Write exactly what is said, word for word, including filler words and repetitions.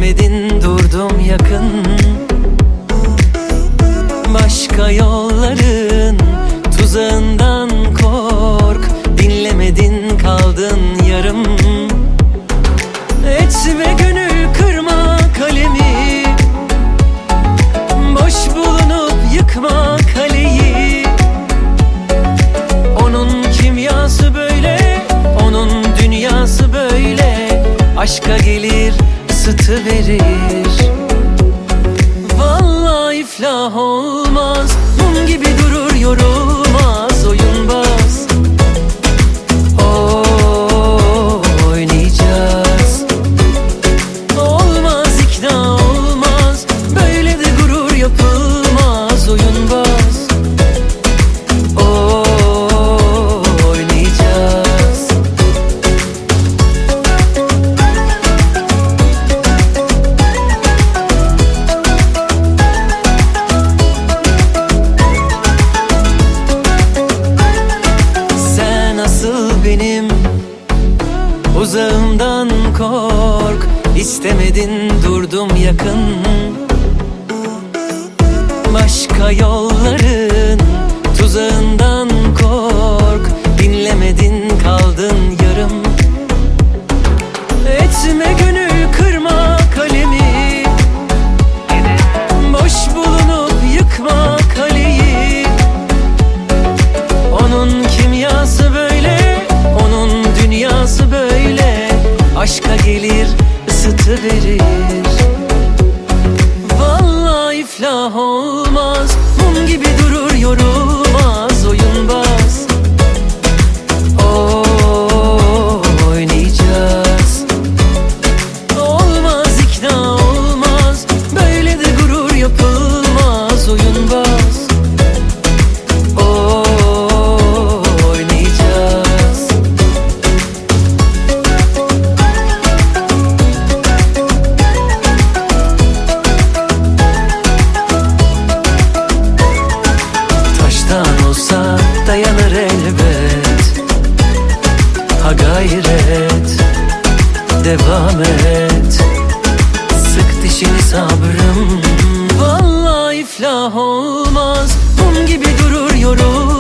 İstemedin, durdum yakın. Başka yolların tuzağından kork. Dinlemedin, kaldın yarım. Etme gönül, kırma kalemi. Boş bulunup yıkma kaleyi. Onun kimyası böyle, onun dünyası böyle. Aşka gelir, ısıtıverir. Vallahi iflah olmaz, mum gibi durur yorulmaz. Oyunbaz, oh, oynayacağız. Olmaz, ikna olmaz, böyle de gurur yapılmaz. Oyunbaz, oh, oynayacağız. Sen asıl benim uzağımdan kork. İstemedin, durdum yakın. Başka yolların tuzağından kork. Dinlemedin, kaldın yarım. Etme gönül, kırma kalemi. Boş bulunup yıkma kaleyi. Onun kimyası böyle, onun dünyası böyle. Aşka gelir, ısıtıverir. Vallahi iflah olmaz, mum gibi durur yorulmaz. Oyunbaz, oh, oynayacağız. Olmaz, ikna olmaz, böyle de gurur yapılmaz. Oyunbaz, oh, oynayacağız. Taştan olsa dayanır elbet. Ha gayret, devam et. Sık dişini sabrım. Vallahi iflah olmaz, mum gibi durur yorul.